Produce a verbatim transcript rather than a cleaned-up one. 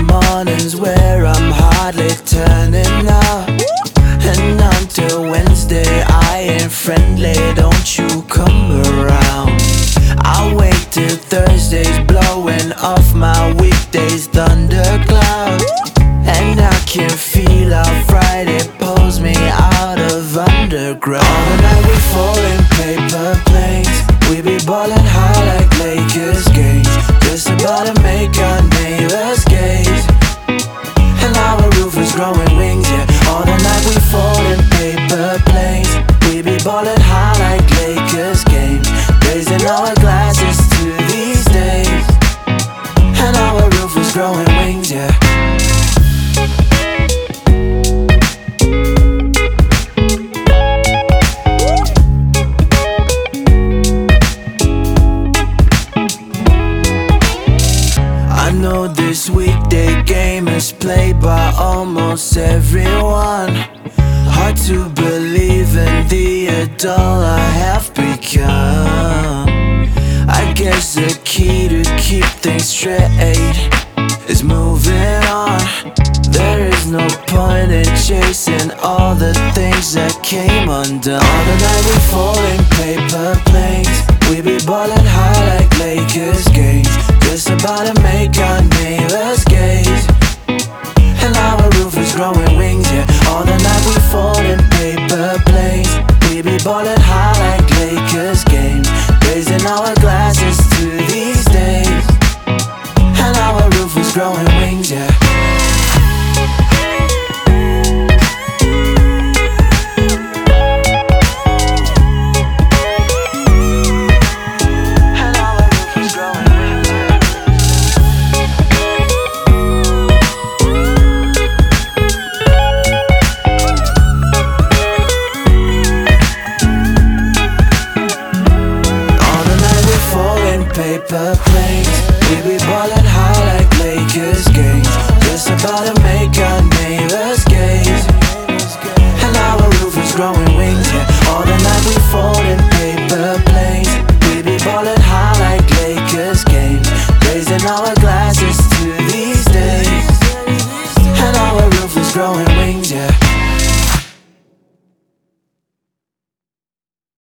mornings where I'm hardly turning up, and until Wednesday I ain't friendly, don't you come around. I wait till Thursdays blowing off my weekdays thundercloud, and I can feel how Friday pulls me out of underground. All the night we fall in paper planes, we be ballin' high like Lakers games, just about to make our neighbors gaze, and our roof is growing wings, yeah. All the night we fall in paper planes, we be ballin' high like Lakers games, raising our glasses to these days, and our roof is growing wings, yeah. I know this weekday game is played by almost everyone. Hard to believe in the adult I have become. I guess the key to keep things straight is moving on. There is no point in chasing all the things that came undone. All the night we fall in paper planes, we be ballin' high like Lakers games, just about to make our neighbors gaze, and our roof is growing wings, yeah. All the night we fall in paper planes, we be ballin' high like Lakers games, raising our glasses to these days, and our roof is growing wings, yeah. Paper planes, we be ballin' high like Lakers games, just about to make our neighbors gaze, and our roof is growing wings.